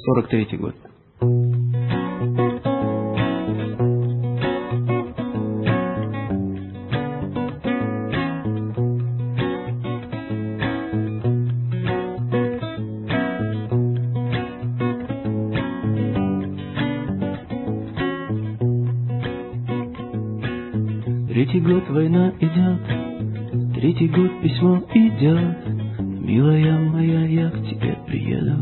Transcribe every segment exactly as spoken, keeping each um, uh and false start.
сорок третий год. Третий год война идет, третий год письмо идет, милая моя, я к тебе приеду.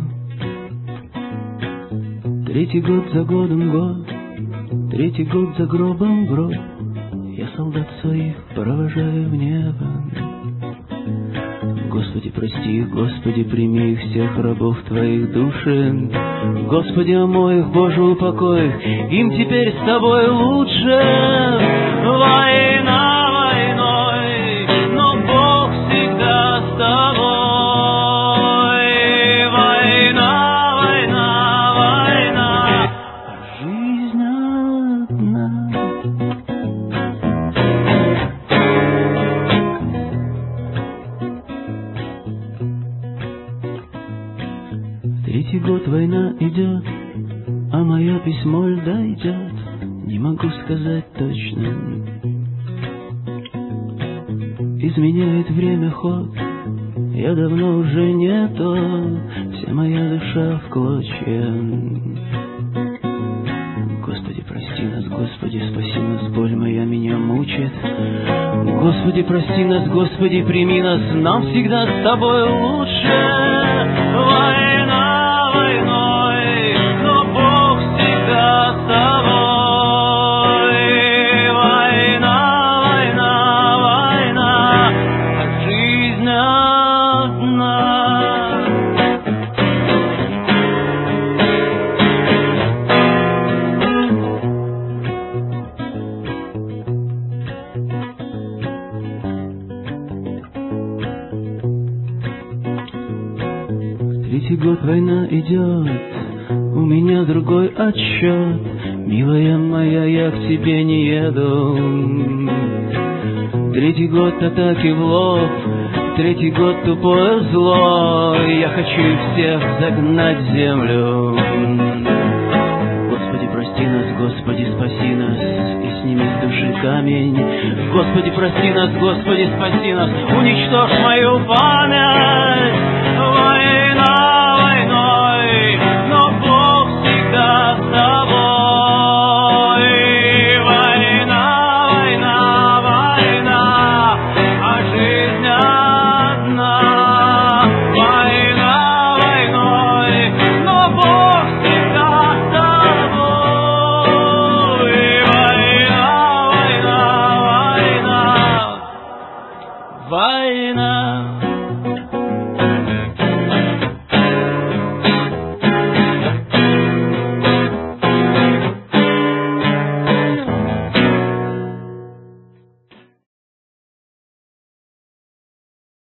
Третий год за годом год, третий год за гробом гроб, я солдат своих провожаю в небо. Господи, прости их, Господи, прими их, всех рабов Твоих души. Господи, омой их, Боже, упокой их, им теперь с Тобой лучше. Война войной, но Бог всегда с тобой. Война, война, война, а жизнь одна. Третий год война идет, а мое письмо ль дойдет, не могу сказать точно. Изменяет время ход, я давно уже не то, вся моя душа в клочья. Господи, прости нас, Господи, спаси нас, боль моя меня мучает. Господи, прости нас, Господи, прими нас, нам всегда с Тобой лучше. Война войной, но Бог всегда с тобой. Война, война, война, а жизнь одна. Третий год война идет, у меня другой отсчет, милая моя, я к тебе не еду. Третий год атаки в лоб, третий год тупое зло, я хочу их всех загнать в землю. Господи, прости нас, Господи, спаси нас и сними с души камень. Господи, прости нас, Господи, спаси нас, уничтожь мою память.